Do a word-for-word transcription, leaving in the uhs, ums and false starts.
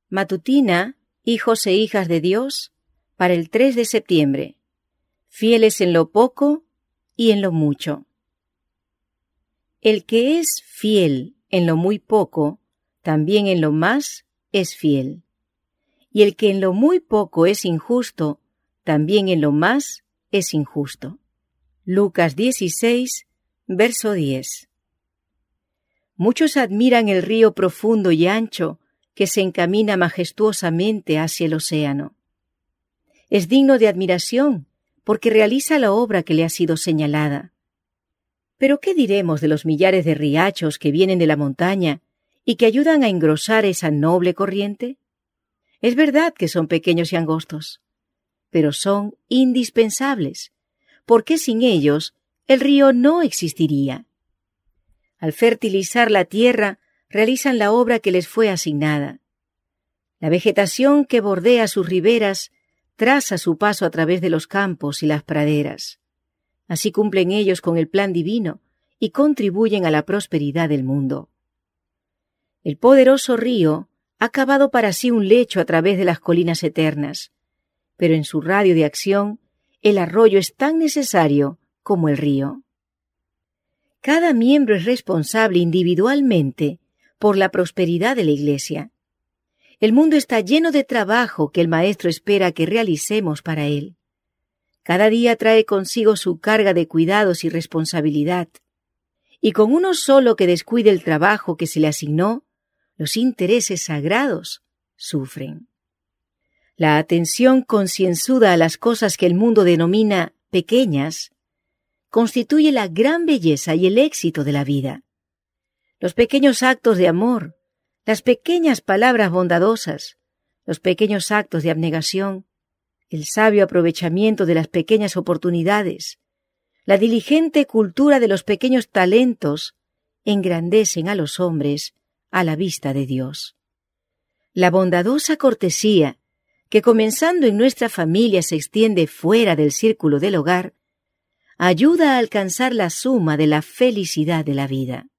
Matutina, hijos e hijas de Dios, para el tres de septiembre. Fieles en lo poco y en lo mucho. El que es fiel en lo muy poco, también en lo más es fiel. Y el que en lo muy poco es injusto, también en lo más es injusto. Lucas dieciséis, verso diez. Muchos admiran el río profundo y ancho que se encamina majestuosamente hacia el océano. Es digno de admiración porque realiza la obra que le ha sido señalada. Pero ¿qué diremos de los millares de riachos que vienen de la montaña y que ayudan a engrosar esa noble corriente? Es verdad que son pequeños y angostos, pero son indispensables, porque sin ellos el río no existiría. Al fertilizar la tierra, realizan la obra que les fue asignada. La vegetación que bordea sus riberas traza su paso a través de los campos y las praderas. Así cumplen ellos con el plan divino y contribuyen a la prosperidad del mundo. El poderoso río ha cavado para sí un lecho a través de las colinas eternas, pero en su radio de acción el arroyo es tan necesario como el río. Cada miembro es responsable individualmente por la prosperidad de la Iglesia. El mundo está lleno de trabajo que el Maestro espera que realicemos para él. Cada día trae consigo su carga de cuidados y responsabilidad, y con uno solo que descuide el trabajo que se le asignó, los intereses sagrados sufren. La atención concienzuda a las cosas que el mundo denomina pequeñas constituye la gran belleza y el éxito de la vida. Los pequeños actos de amor, las pequeñas palabras bondadosas, los pequeños actos de abnegación, el sabio aprovechamiento de las pequeñas oportunidades, la diligente cultura de los pequeños talentos, engrandecen a los hombres a la vista de Dios. La bondadosa cortesía, que comenzando en nuestra familia se extiende fuera del círculo del hogar, ayuda a alcanzar la suma de la felicidad de la vida.